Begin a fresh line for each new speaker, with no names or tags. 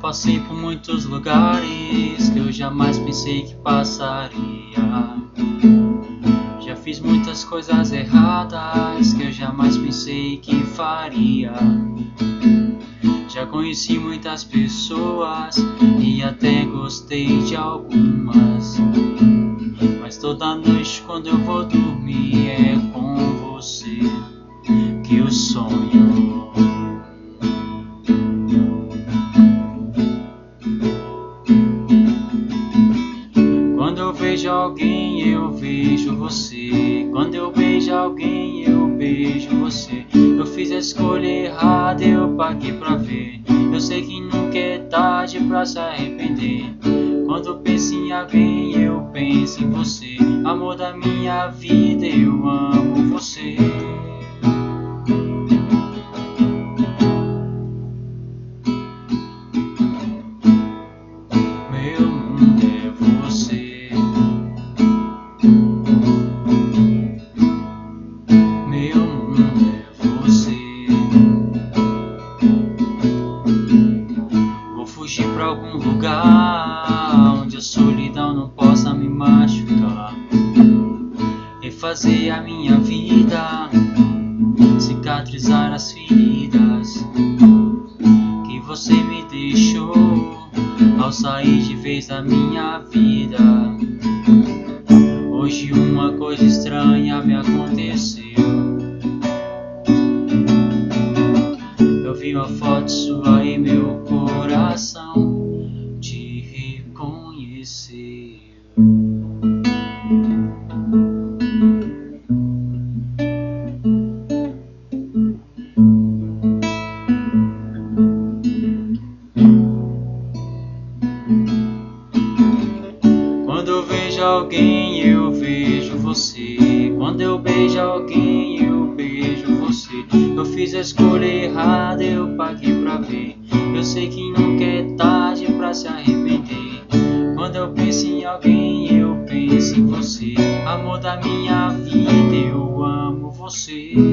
passei por muitos lugares que eu jamais pensei que passaria. Já fiz muitas coisas erradas que eu jamais pensei que faria. Já conheci muitas pessoas e até gostei de algumas, mas toda noite quando eu vou dormir é com você que eu sonho. Quando eu vejo alguém eu vejo você. Quando eu beijo alguém eu beijo você. Eu fiz a escolha errada, eu paguei pra ver. Eu sei que nunca é tarde pra se arrepender. Quando penso em alguém eu penso em você. Amor da minha vida, eu amo você. Meu mundo é você. Meu mundo é você. Vou fugir pra algum lugar onde a solidão não possa me machucar. Refazer a minha vida, cicatrizar as feridas que você me deixou ao sair de vez da minha vida. Hoje uma coisa estranha me aconteceu. Eu vi uma foto sua e meu coração te reconheceu. Quando eu vejo alguém eu vejo você. Quando eu beijo alguém eu beijo você. Eu fiz a escolha errada, eu paguei pra ver. Eu sei que nunca é tarde pra se arrepender. Quando eu penso em alguém eu penso em você. Amor da minha vida, eu amo você.